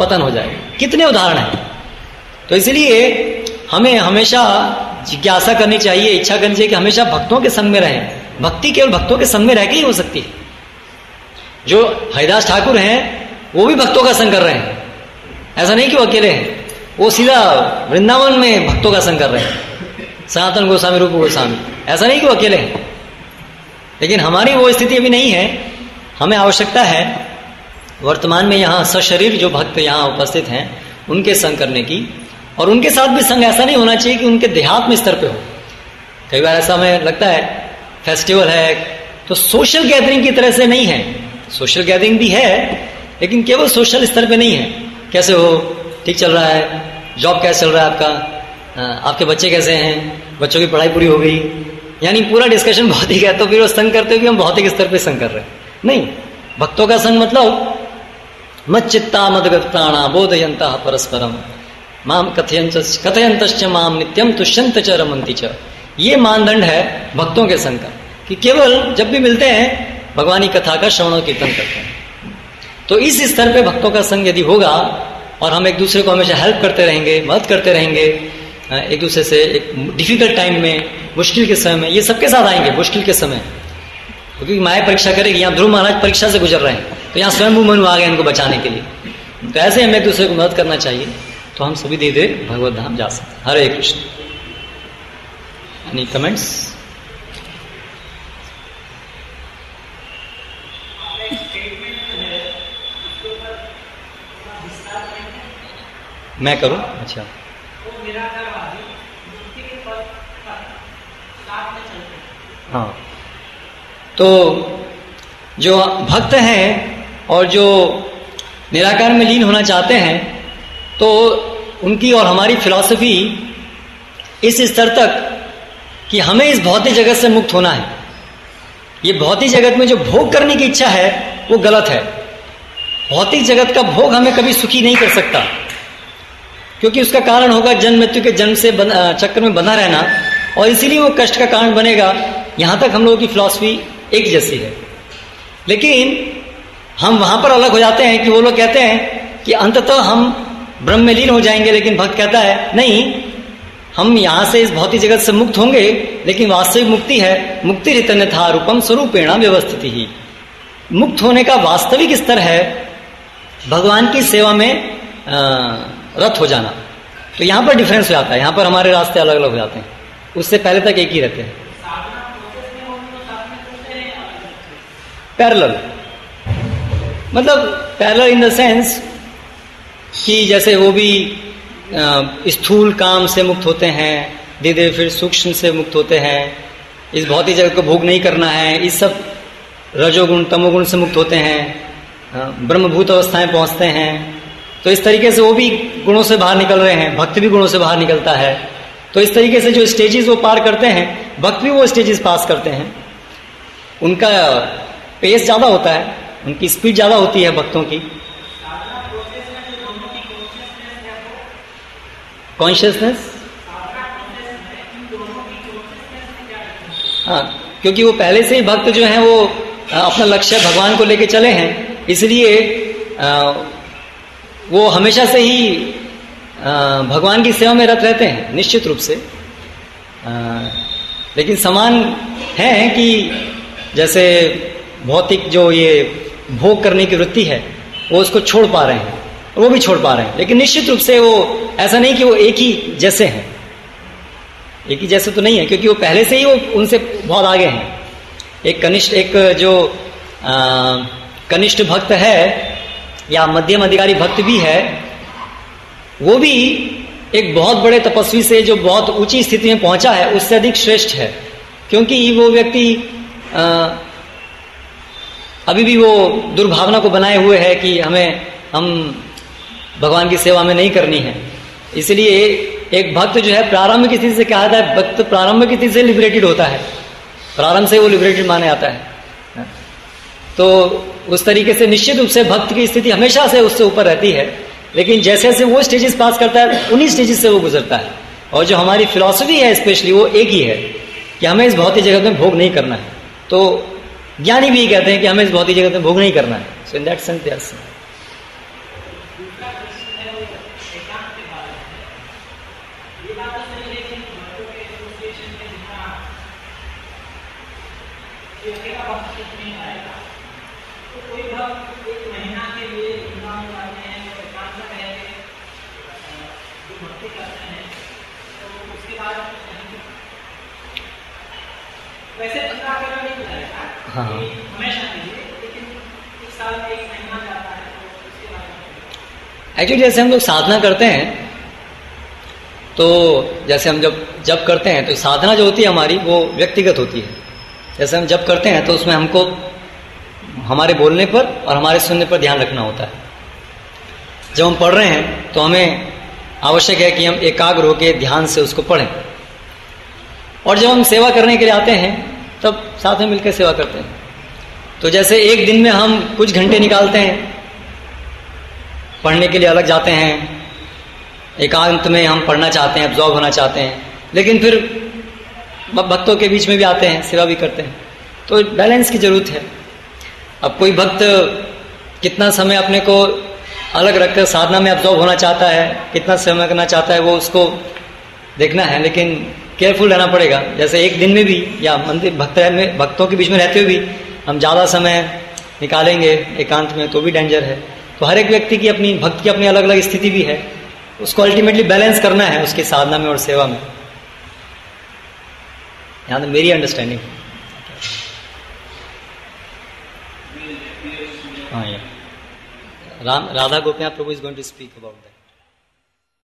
पतन हो जाएगा। कितने उदाहरण हैं। तो इसलिए हमें हमेशा जिज्ञासा करनी चाहिए, इच्छा करनी चाहिए कि हमेशा भक्तों के संग में रहें। भक्ति केवल भक्तों के संग में रह के ही हो सकती है। जो हरिदास ठाकुर हैं वो भी भक्तों का संग कर रहे हैं, ऐसा नहीं कि वो अकेले हैं, वो सीधा वृंदावन में भक्तों का संग कर रहे हैं, सनातन गोस्वामी, रूप गोस्वामी, ऐसा नहीं कि वो अकेले हैं। लेकिन हमारी वो स्थिति अभी नहीं है। हमें आवश्यकता है वर्तमान में यहाँ सशरीर जो भक्त यहाँ उपस्थित हैं उनके संग करने की, और उनके साथ भी संग ऐसा नहीं होना चाहिए कि उनके देहात्म स्तर पे हो। कई बार ऐसा हमें लगता है फेस्टिवल है तो सोशल गैदरिंग की तरह से नहीं है। सोशल गैदरिंग भी है लेकिन केवल सोशल स्तर पे नहीं है। कैसे हो, ठीक चल रहा है, जॉब कैसे चल रहा है आपका, आपके बच्चे कैसे हैं, बच्चों की पढ़ाई पूरी हो गई, यानी पूरा डिस्कशन भौतिक है। तो फिर वो संग करते हुए हम भौतिक स्तर पे संग कर रहे हैं। नहीं, भक्तों का संग मतलब मत चित्ता मदगत प्राणा बोधयंता परस्परम माम कथयंतश्च माम नित्यम तुष्यंत च रमन्ति च। ये मानदंड है भक्तों के संग का, कि केवल जब भी मिलते हैं भगवानी कथा का श्रवण और कीर्तन करते हैं। तो इस स्तर पे भक्तों का संग यदि होगा और हम एक दूसरे को हमेशा हेल्प करते रहेंगे, मदद करते रहेंगे, एक दूसरे से एक डिफिकल्ट टाइम में, मुश्किल के समय में, ये सबके साथ आएंगे मुश्किल के समय, क्योंकि माया परीक्षा करेगी। यहाँ ध्रुव महाराज परीक्षा से गुजर रहे हैं तो यहाँ स्वयं मनु आ गए इनको बचाने के लिए। तो ऐसे हमें एक दूसरे को मदद करना चाहिए, तो हम सभी धीरे धीरे भगवत धाम जा सकते। हरे कृष्ण। Any comments? मैं करूं? अच्छा, हाँ, तो जो भक्त हैं और जो निराकार में लीन होना चाहते हैं, तो उनकी और हमारी फिलॉसफी इस स्तर तक कि हमें इस भौतिक जगत से मुक्त होना है। ये भौतिक जगत में जो भोग करने की इच्छा है वो गलत है। भौतिक जगत का भोग हमें कभी सुखी नहीं कर सकता, क्योंकि उसका कारण होगा जन्म मृत्यु के जन्म से चक्कर में बंधा रहना, और इसीलिए वो कष्ट का कारण बनेगा। यहां तक हम लोगों की फिलॉसफी एक जैसी है। लेकिन हम वहां पर अलग हो जाते हैं कि वो लोग कहते हैं कि अंततः हम ब्रह्म में लीन हो जाएंगे, लेकिन भक्त कहता है नहीं, हम यहां से इस भौतिक जगत से मुक्त होंगे, लेकिन वास्तविक मुक्ति है मुक्ति रितन्यथा रूपम स्वरूपेण व्यवस्थिति ही। मुक्त होने का वास्तविक स्तर है भगवान की सेवा में रत हो जाना। तो यहां पर डिफरेंस हो जाता है, यहां पर हमारे रास्ते अलग अलग हो जाते हैं, उससे पहले तक एक ही रहते हैं, पैरेलल। मतलब पैरेलल इन द सेंस कि जैसे वो भी स्थूल काम से मुक्त होते हैं, धीरे धीरे फिर सूक्ष्म से मुक्त होते हैं, इस भौतिक जगत को भोग नहीं करना है, इस सब रजोगुण तमोगुण से मुक्त होते हैं, ब्रह्मभूत अवस्थाएं पहुंचते हैं। तो इस तरीके से वो भी गुणों से बाहर निकल रहे हैं, भक्त भी गुणों से बाहर निकलता है। तो इस तरीके से जो स्टेजेस वो पार करते हैं, भक्त भी वो स्टेजेस पास करते हैं। उनका पेस ज्यादा होता है, उनकी स्पीड ज्यादा होती है भक्तों की। कॉन्शियसनेस, हाँ, क्योंकि वो पहले से ही भक्त जो हैं वो अपना लक्ष्य भगवान को लेके चले हैं, इसलिए वो हमेशा से ही भगवान की सेवा में रत रहते हैं निश्चित रूप से। लेकिन समान है कि जैसे भौतिक जो ये भोग करने की वृत्ति है वो उसको छोड़ पा रहे हैं, वो भी छोड़ पा रहे हैं, लेकिन निश्चित रूप से वो ऐसा नहीं कि वो एक ही जैसे हैं। एक ही जैसे तो नहीं है, क्योंकि वो पहले से ही वो उनसे बहुत आगे हैं। एक जो कनिष्ठ भक्त है या मध्यम अधिकारी भक्त भी है, वो भी एक बहुत बड़े तपस्वी से जो बहुत ऊंची स्थिति में पहुंचा है उससे अधिक श्रेष्ठ है, क्योंकि वो व्यक्ति अभी भी वो दुर्भावना को बनाए हुए है कि हम भगवान की सेवा में नहीं करनी है। इसलिए एक भक्त जो है प्रारंभिक स्थिति से कहा जाता है, भक्त प्रारंभिक स्थिति से लिबरेटेड होता है, प्रारंभ से वो लिबरेटेड माना जाता है। तो उस तरीके से निश्चित रूप से भक्त की स्थिति हमेशा से उससे ऊपर रहती है, लेकिन जैसे जैसे वो स्टेजेस पास करता है उन्हीं स्टेजेस से वो गुजरता है। और जो हमारी फिलॉसफी है स्पेशली वो एक ही है कि हमें इस भौतिक जगत में भोग नहीं करना है। तो ज्ञानी भी कहते हैं कि हमें इस भौतिक जगत में भोग नहीं करना है। सो इन दैट सेंस वैसे 15 नहीं मिलेगा। हाँ हमेशा नहीं, लेकिन एक साल में एक महीना जाता है तो उसके बाद एक्चुअली जैसे हम लोग साधना करते हैं तो जैसे हम जब करते हैं तो साधना जो होती है हमारी वो व्यक्तिगत होती है। जैसे हम जब करते हैं तो उसमें हमको हमारे बोलने पर और हमारे सुनने पर ध्यान रखना होता है। जब हम पढ़ रहे हैं तो हमें आवश्यक है कि हम एकाग्र होकर ध्यान से उसको पढ़ें, और जब हम सेवा करने के लिए आते हैं तब साथ में मिलकर सेवा करते हैं। तो जैसे एक दिन में हम कुछ घंटे निकालते हैं पढ़ने के लिए, अलग जाते हैं, एकांत में हम पढ़ना चाहते हैं, एब्जॉर्ब होना चाहते हैं, लेकिन फिर भक्तों के बीच में भी आते हैं, सेवा भी करते हैं। तो बैलेंस की जरूरत है। अब कोई भक्त कितना समय अपने को अलग रखकर साधना में एब्जॉर्ब होना चाहता है, कितना समय करना चाहता है, वो उसको देखना है, लेकिन केयरफुल रहना पड़ेगा। जैसे एक दिन में भी या मंदिर भक्तों के बीच में रहते हुए भी हम ज़्यादा समय निकालेंगे एकांत में तो भी डेंजर है। तो हर एक व्यक्ति की अपनी भक्त की अपनी अलग अलग स्थिति भी है, उसको अल्टीमेटली बैलेंस करना है उसकी साधना में और सेवा में। यहाँ तो मेरी अंडरस्टैंडिंग। हाँ, Radha Gopinath Prabhu is going to speak about that.